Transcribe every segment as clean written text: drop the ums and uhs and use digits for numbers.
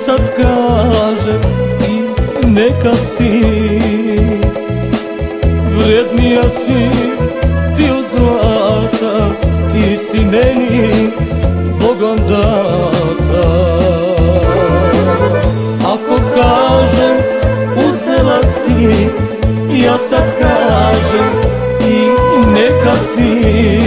sad kažem i neka si, vrednija si ti od zlata, ti si meni Bogom data. Ako kažem uzela si, ja sad kažem i neka si,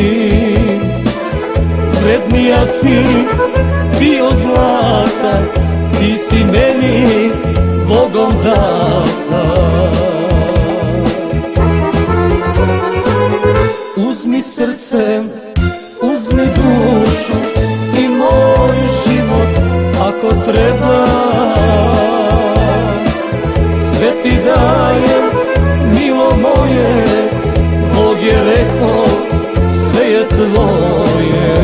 vrednija si ti od zlata, ti si meni Bogom data. Uzmi srce, uzmi dušu i moj život ako treba, sve ti dajem, milo moje, Bog je rekao sve je tvoje.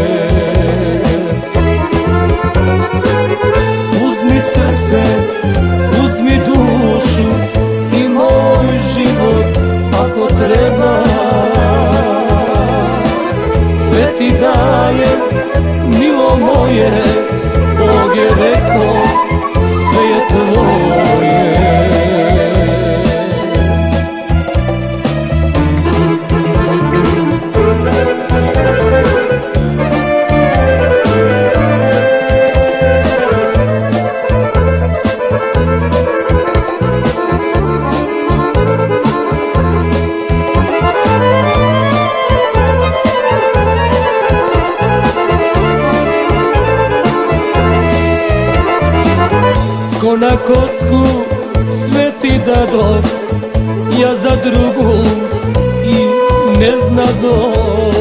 Uzmi srce, uzmi dušu i moj život ako treba, sve ti dajem, milo moje, Bog je rekao sve je tvoje. Ko na kocku sve ti dadoh, ja za drugu i ne znadoh.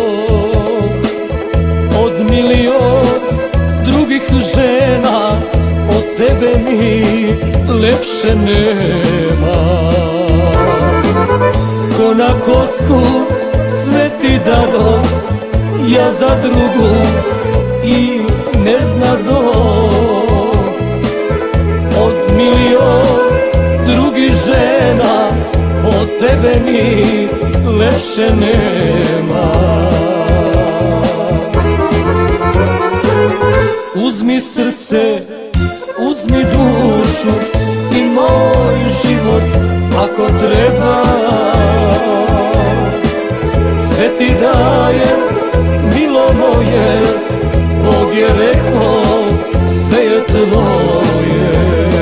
Od milion drugih žena, od tebe mi lepše nema. Ko na kocku sve ti dadoh, ja za drugu i ne znadoh. Od milion drugih žena, od tebe mi lepše nema. Uzmi srce, uzmi dušu i moj život ako treba, sve ti dajem, milo moje, Bog je rekao sve je tvoje.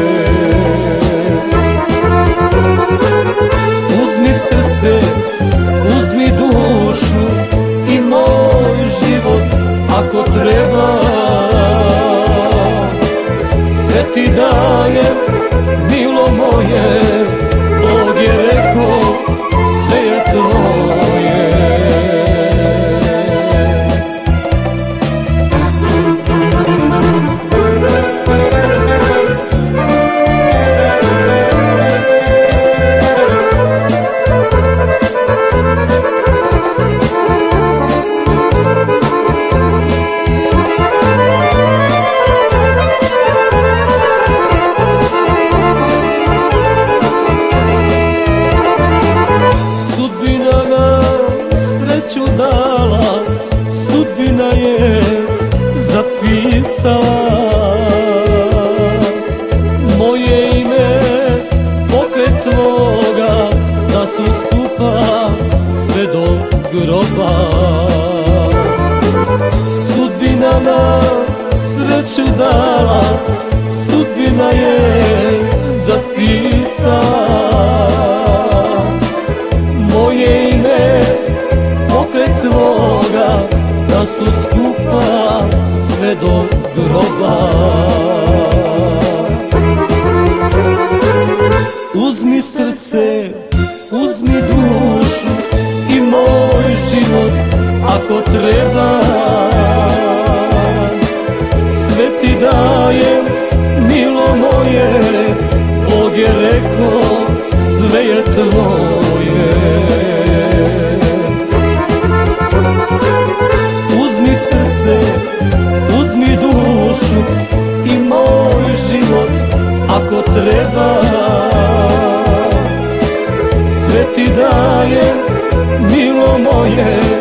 Uzmi srce, uzmi dušu i moj život ako treba, sve ti dajem, milo moje, Bog je rekao sve je tvoje. Dala, sudbina je zapisala moje ime pokraj tvoga, da su skupa sve do groba. Sudbina nam sreću dala, sudbina je zapisala moje ime pokraj tvoga, da su skupa sve do groba. Uzmi srce, uzmi dušu i moj život ako treba, sve ti dajem, milo moje, Bog je rekao sve je tvoje. Uzmi srce, uzmi dušu i moj život ako treba, sve ti dajem, milo moje,